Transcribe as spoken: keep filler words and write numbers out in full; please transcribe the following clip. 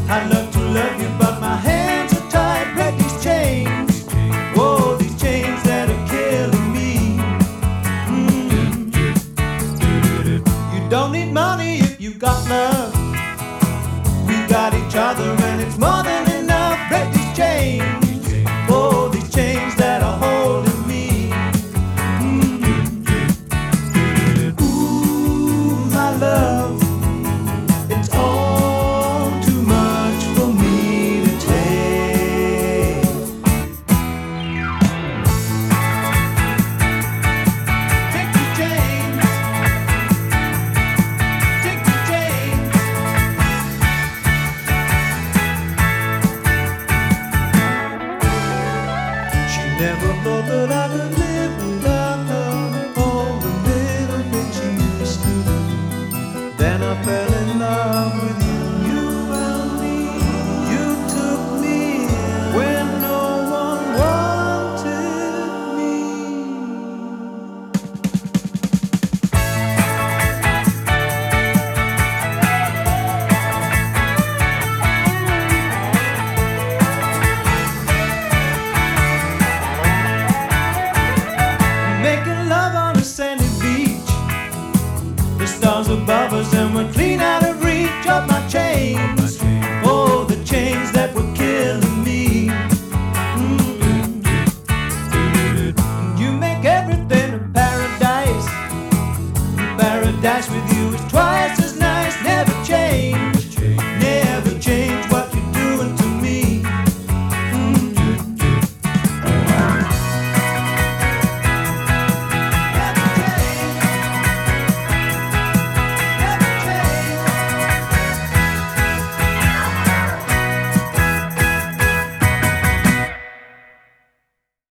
I'd love to love you, but my hands are tied. Break these chains, oh, these chains that are killing me. Mm. You don't need money if you got love. We got each other and it's more than enough. Break these chains, oh, these chains that are holding me. Mm. Ooh, my love, it's all too much for me to take. Take the chains, take the chains. She never thought that I could live without her. All the little things she used to do. Then I fell in love with you. You found me, you took me when no one wanted me. Making love on a sandy beach. The stars above us and we're clean out of reach of my chains. Oh, the chains that were killing me. Mm. You make everything a paradise. Paradise with you.